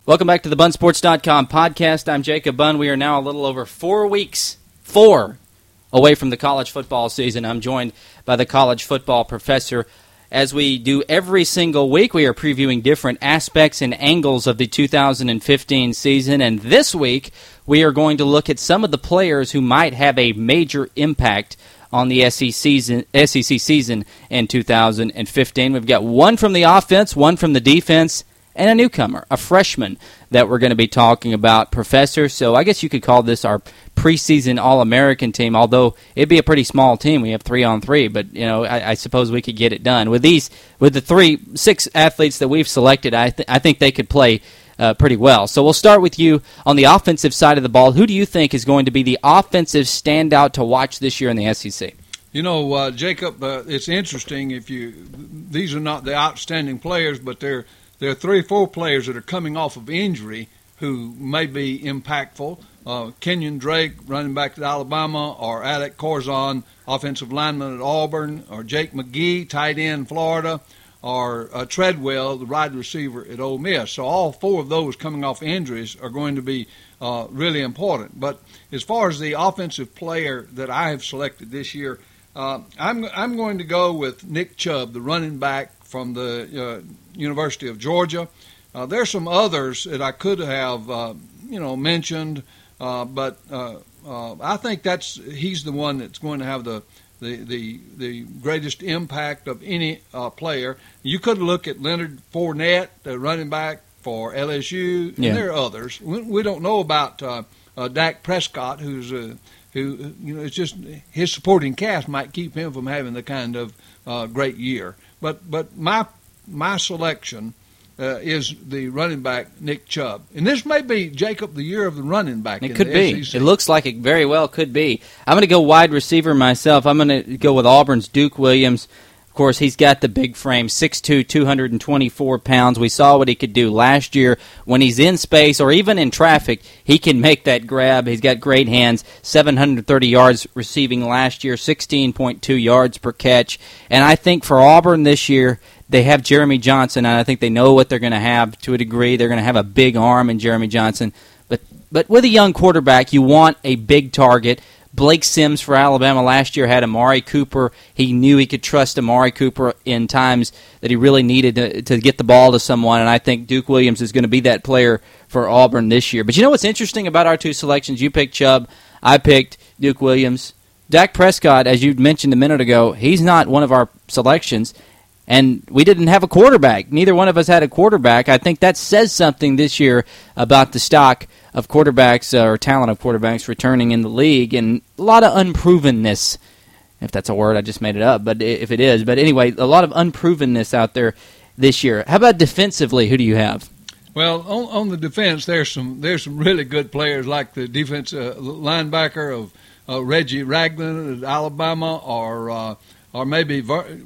Welcome back to the BunSports.com podcast. I'm Jacob Bunn. We are now a little over 4 weeks, away from the college football season. I'm joined by the college football professor. As we do every single week, we are previewing different aspects and angles of the 2015 season. And this week, we are going to look at some of the players who might have a major impact on the SEC season in 2015. We've got one from the offense, one from the defense, and a newcomer, a freshman that we're going to be talking about, Professor. So I guess you could call this our preseason All-American team, although it'd be a pretty small team. We have 3-on-3, but I suppose we could get it done. With the 6 athletes that we've selected, I think they could play pretty well. So we'll start with you on the offensive side of the ball. Who do you think is going to be the offensive standout to watch this year in the SEC? Jacob, it's interesting. These are not the outstanding players, but there are 3 or 4 players that are coming off of injury who may be impactful. Kenyon Drake, running back at Alabama, or Alec Corzon, offensive lineman at Auburn, or Jake McGee, tight end, Florida, or Treadwell, the wide receiver at Ole Miss. So all 4 of those coming off injuries are going to be really important. But as far as the offensive player that I have selected this year, I'm going to go with Nick Chubb, the running back from the University of Georgia. There's some others that I could have, mentioned, but I think he's the one that's going to have the greatest impact of any player. You could look at Leonard Fournette, the running back for LSU, and there are others. We don't know about Dak Prescott, who it's just his supporting cast might keep him from having the kind of great year. But my selection is the running back, Nick Chubb. And this may be, Jacob, the year of the running back. It could be. SEC. It looks like it very well could be. I'm going to go wide receiver myself. I'm going to go with Auburn's Duke Williams. Of course, he's got the big frame, 6'2", 224 pounds. We saw what he could do last year. When he's in space or even in traffic, he can make that grab. He's got great hands, 730 yards receiving last year, 16.2 yards per catch. And I think for Auburn this year, they have Jeremy Johnson, and I think they know what they're going to have to a degree. They're going to have a big arm in Jeremy Johnson. But with a young quarterback, you want a big target. Blake Sims for Alabama last year had Amari Cooper. He knew he could trust Amari Cooper in times that he really needed to get the ball to someone, and I think Duke Williams is going to be that player for Auburn this year. But you know what's interesting about our 2 selections? You picked Chubb. I picked Duke Williams. Dak Prescott, as you mentioned a minute ago, he's not one of our selections. And we didn't have a quarterback. Neither one of us had a quarterback. I think that says something this year about the stock of quarterbacks or talent of quarterbacks returning in the league, and a lot of unprovenness, if that's a word, I just made it up, but if it is. But anyway, a lot of unprovenness out there this year. How about defensively? Who do you have? Well, on the defense, there's some really good players like the defense linebacker of Reggie Ragland at Alabama, or maybe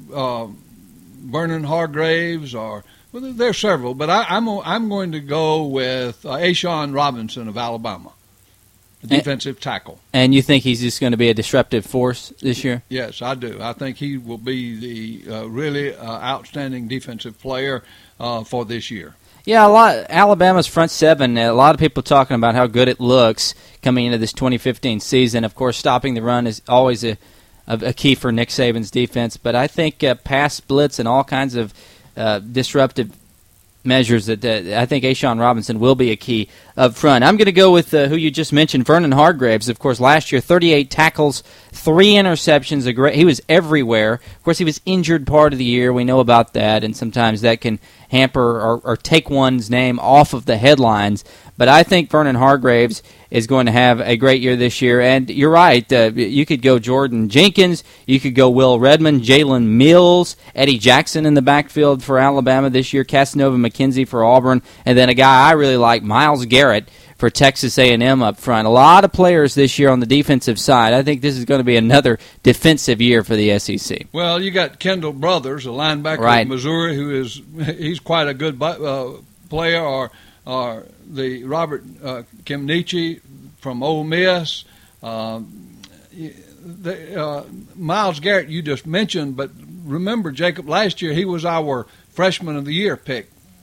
Vernon Hargraves, there's several, but I'm going to go with Ashawn Robinson of Alabama, the defensive tackle. And you think he's just going to be a disruptive force this year? Yes, I do. I think he will be the really outstanding defensive player for this year. Yeah, Alabama's front 7, a lot of people talking about how good it looks coming into this 2015 season. Of course, stopping the run is always a key for Nick Saban's defense, but I think pass splits and all kinds of disruptive measures that I think Ashawn Robinson will be a key up front. I'm going to go with who you just mentioned, Vernon Hargraves. Of course, last year, 38 tackles, 3 interceptions. He was everywhere. Of course, he was injured part of the year. We know about that, and sometimes that can hamper or take one's name off of the headlines. But I think Vernon Hargraves is going to have a great year this year. And you're right. You could go Jordan Jenkins. You could go Will Redmond, Jalen Mills, Eddie Jackson in the backfield for Alabama this year, Casanova McKenzie for Auburn, and then a guy I really like, Myles Garrett for Texas A&M up front. A lot of players this year on the defensive side. I think this is going to be another defensive year for the SEC. Well, you got Kendall Brothers, a linebacker of Missouri, he's quite a good player, or the Robert Kimnichi from Ole Miss. Myles Garrett you just mentioned, but remember, Jacob, last year he was our Freshman of the Year pick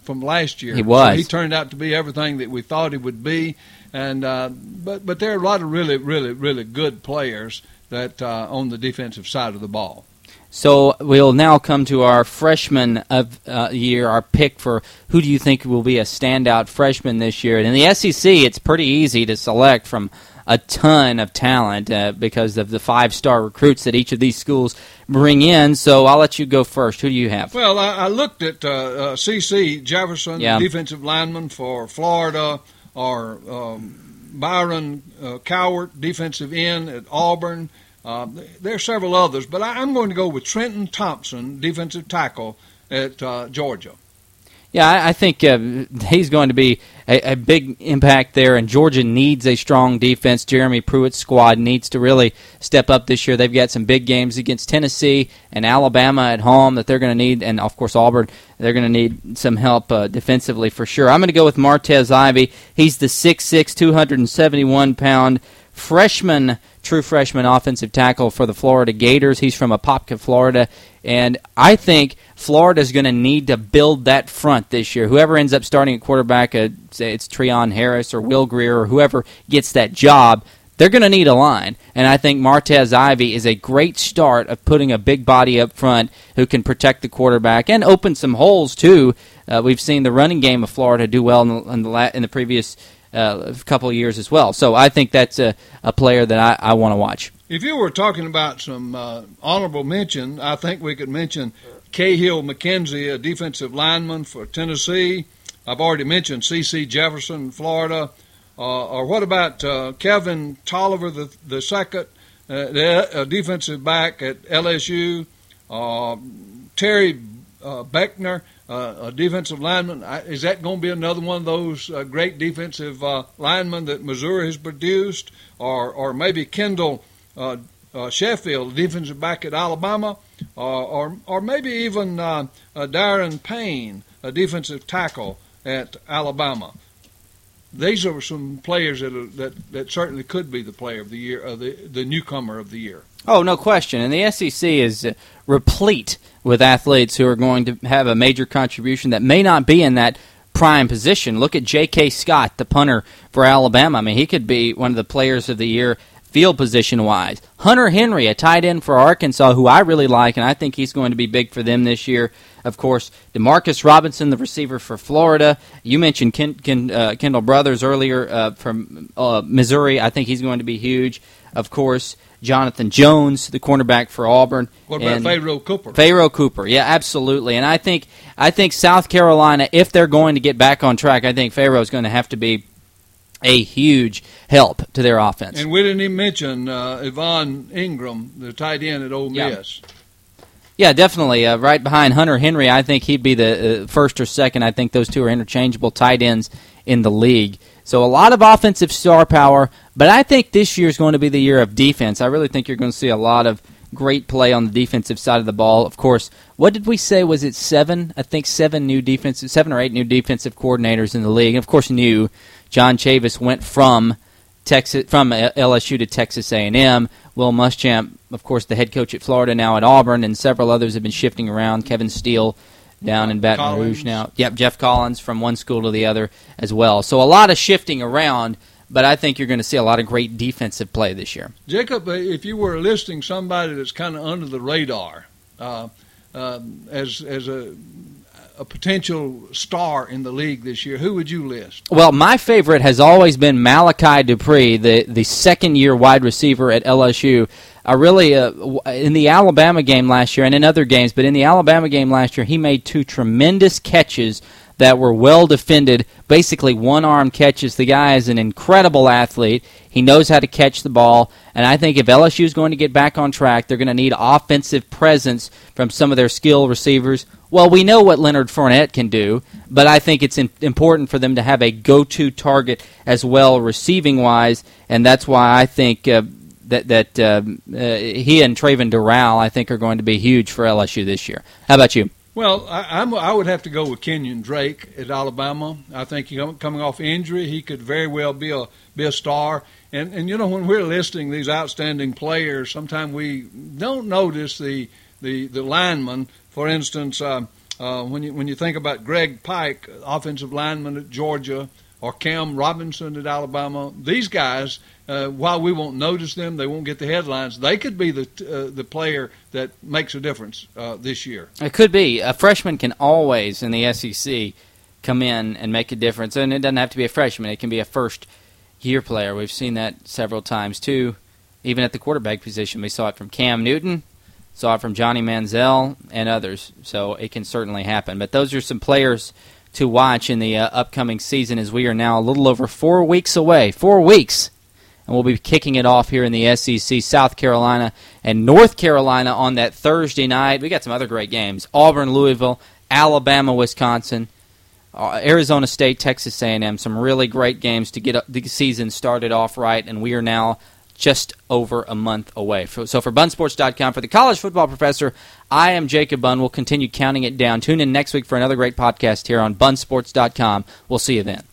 from last year. He was. So he turned out to be everything that we thought he would be. And but there are a lot of really, really, really good players that on the defensive side of the ball. So we'll now come to our freshman of year, our pick for who do you think will be a standout freshman this year. And in the SEC, it's pretty easy to select from a ton of talent because of the 5-star recruits that each of these schools bring in. So I'll let you go first. Who do you have? Well, I looked at C.C. Jefferson, defensive lineman for Florida, or Byron Cowart, defensive end at Auburn. There are several others, but I'm going to go with Trenton Thompson, defensive tackle at Georgia. Yeah, I think he's going to be a big impact there, and Georgia needs a strong defense. Jeremy Pruitt's squad needs to really step up this year. They've got some big games against Tennessee and Alabama at home that they're going to need, and, of course, Auburn. They're going to need some help defensively for sure. I'm going to go with Martez Ivey. He's the 6'6", 271-pound true freshman offensive tackle for the Florida Gators. He's from Apopka, Florida, and I think Florida's going to need to build that front this year. Whoever ends up starting at quarterback, say it's Treon Harris or Will Greer or whoever gets that job, they're going to need a line. And I think Martez Ivey is a great start of putting a big body up front who can protect the quarterback and open some holes, too. We've seen the running game of Florida do well in the previous couple of years as well. So I think that's a player that I want to watch. If you were talking about some honorable mention, I think we could mention Cahill McKenzie, a defensive lineman for Tennessee. I've already mentioned C.C. Jefferson, Florida. Or what about Kevin Tolliver the second, a defensive back at LSU? Terry Beckner, a defensive lineman. Is that going to be another one of those great defensive linemen that Missouri has produced? Or maybe Kendall Sheffield, defensive back at Alabama? Or maybe even Darren Payne, a defensive tackle at Alabama? These are some players that certainly could be the player of the year, the newcomer of the year. Oh, no question. And the SEC is replete with athletes who are going to have a major contribution that may not be in that prime position. Look at J.K. Scott, the punter for Alabama. I mean, he could be one of the players of the year field position-wise. Hunter Henry, a tight end for Arkansas, who I really like, and I think he's going to be big for them this year. Of course, Demarcus Robinson, the receiver for Florida. You mentioned Kendall Brothers earlier from Missouri. I think he's going to be huge. Of course, Jonathan Jones, the cornerback for Auburn. What about Pharaoh Cooper? Pharaoh Cooper, yeah, absolutely. And I think South Carolina, if they're going to get back on track, I think Pharaoh's going to have to be a huge help to their offense. And we didn't even mention Yvonne Ingram, the tight end at Ole Miss. Yeah, definitely. Right behind Hunter Henry, I think he'd be the first or second. I think those two are interchangeable tight ends in the league. So a lot of offensive star power, but I think this year is going to be the year of defense. I really think you're going to see a lot of great play on the defensive side of the ball. Of course, what did we say? Was it 7? I think 7 or 8 new defensive coordinators in the league. And of course, new. John Chavis went from LSU to Texas A&M. Will Muschamp, of course, the head coach at Florida, now at Auburn, and several others have been shifting around. Kevin Steele down in Baton Rouge now. Yep, Jeff Collins from one school to the other as well. So a lot of shifting around, but I think you're going to see a lot of great defensive play this year. Jacob, if you were listing somebody that's kind of under the radar as a potential star in the league this year, who would you list? Well, my favorite has always been Malachi Dupree, the second-year wide receiver at LSU. In the Alabama game last year and in other games, but in the Alabama game last year, he made 2 tremendous catches that were well defended, basically one-arm catches. The guy is an incredible athlete. He knows how to catch the ball, and I think if LSU is going to get back on track, they're going to need offensive presence from some of their skilled receivers. Well, we know what Leonard Fournette can do, but I think it's important for them to have a go-to target as well receiving-wise, and that's why I think that he and Trayvon Doral, I think, are going to be huge for LSU this year. How about you? Well, I would have to go with Kenyon Drake at Alabama. I think coming off injury, he could very well be a star. And you know, when we're listing these outstanding players, sometimes we don't notice the linemen. For instance, When you think about Greg Pike, offensive lineman at Georgia, or Cam Robinson at Alabama, these guys, while we won't notice them, they won't get the headlines, they could be the player that makes a difference this year. It could be. A freshman can always, in the SEC, come in and make a difference. And it doesn't have to be a freshman. It can be a first-year player. We've seen that several times, too. Even at the quarterback position, we saw it from Cam Newton, saw it from Johnny Manziel, and others. So it can certainly happen. But those are some players to watch in the upcoming season, as we are now a little over 4 weeks away. 4 weeks. And we'll be kicking it off here in the SEC, South Carolina and North Carolina on that Thursday night. We got some other great games. Auburn, Louisville, Alabama, Wisconsin, Arizona State, Texas A&M. Some really great games to get the season started off right, and we are now just over a month away. So for Bunsports.com, for the college football professor, I am Jacob Bunn. We'll continue counting it down. Tune in next week for another great podcast here on Bunsports.com. We'll see you then.